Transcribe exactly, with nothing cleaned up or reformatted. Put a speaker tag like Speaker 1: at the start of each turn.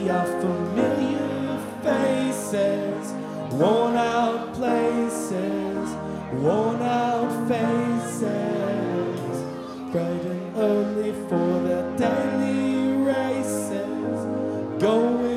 Speaker 1: see our familiar faces, worn out places, worn out faces, bright and early for their daily races, going